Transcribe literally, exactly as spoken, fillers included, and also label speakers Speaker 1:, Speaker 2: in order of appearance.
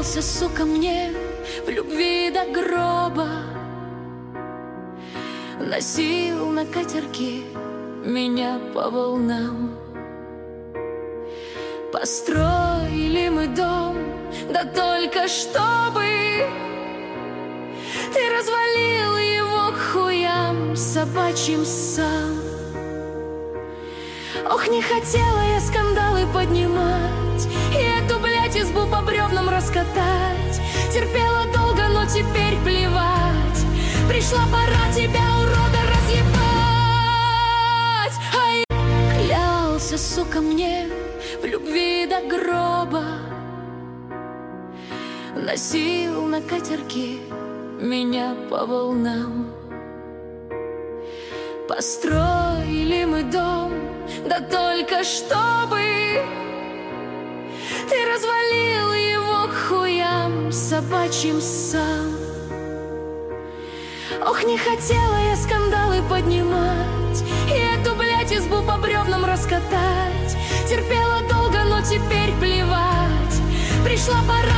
Speaker 1: Клялся, сука, мне в любви до гроба, носил на катерке меня по волнам. Построили мы дом, да только чтобы ты развалил его к хуям собачьим сам. Ох, не хотела я скандалы поднимать и эту, блядь, избу по бревнам раскатать. Терпела долго, но теперь плевать. Пришла пора тебя, урода, разъебать. Ай! Клялся, сука, мне в любви до гроба, носил на катерке меня по волнам. Построили мы дом, да только чтобы ты развалил его к хуям собачьим сам. Ох, не хотела я скандалы поднимать и эту, блядь, избу по бревнам раскатать. Терпела долго, но теперь плевать. Пришла пора